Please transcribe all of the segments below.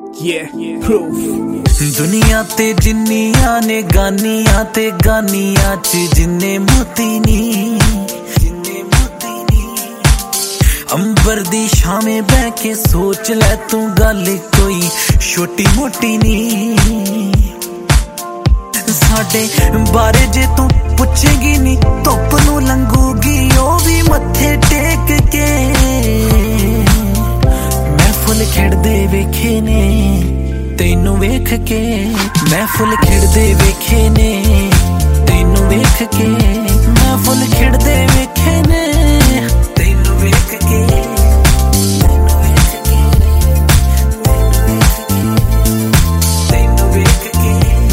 Yeah, proof. दुनिया ते जिन्नियां ने गानियां ते गानियां च जिन्ने मोती नी अंबर दी शामे बह के सोच ले तू गल कोई छोटी मोटी नी साडे बारे जे तू पुछेगी नी धुप नू लंघूगी ओ भी मत्थे टेक के मैं फुल खिड़दे वेखे ने तेनू वेख के मैं फुल खिड़दे वेखे ने तेनू वेख के मैं फुल खिड़दे वेखे ने तेनू वेख के तेनू वेख के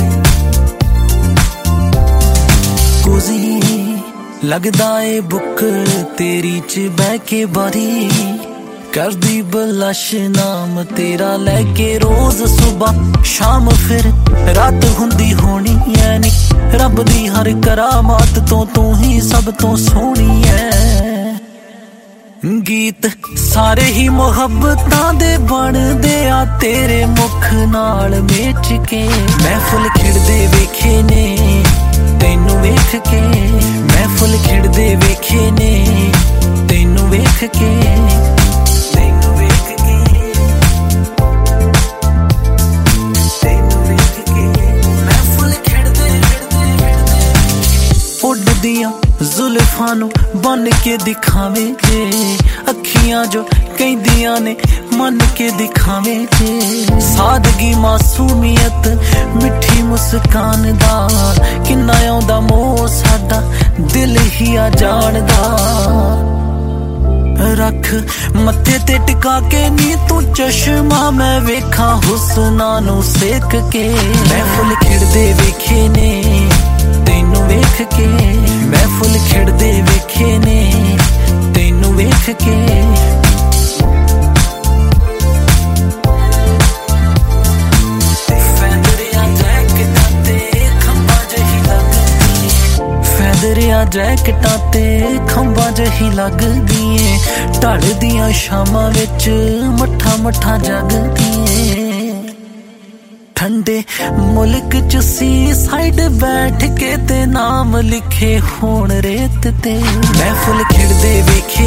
कोज़ी लगदा ए बुक तेरी च बह के बारी करदी बलश नाम तेरा लेके रोज सुबह शाम फिर रात हुंदी होनी है नी रब दी हर करामात तू ही सब तो सोहनी है गीत सारे ही मुहब्बतां दे बनदे आ तेरे मुख नाल मेच के मैं फुल खिड़दे वेखे ने तेनू वेख के मैं फुल खिड़दे वेखे ने तेनू वेख के जुल्फां नू बन के दिखावे जे अखियां जो कहदियां ने मन के दिखावे जे सादगी मासूमियत मिठी मुस्कान दा किन्ना आउंदा मोह साडा दिल ही आ जानदा रख मत्थे ते टिका के नी तू चश्मा मैं वेखा हुस्ना नू सेक के मैं फुल खिड़दे वेखे ने तेनू वेख के मैं फुल खिड़दे वेखे ने तेनू वेख के फैदरिया जैकटां ते खंबां जही लगदी ऐ ढलदियां शामां विच मट्ठा मट्ठा जगदी ऐ ठंडे मुल्क च सी साइड बैठ के ते नाम लिखे होण रेत ते मैं फुल खिड़दे वेखे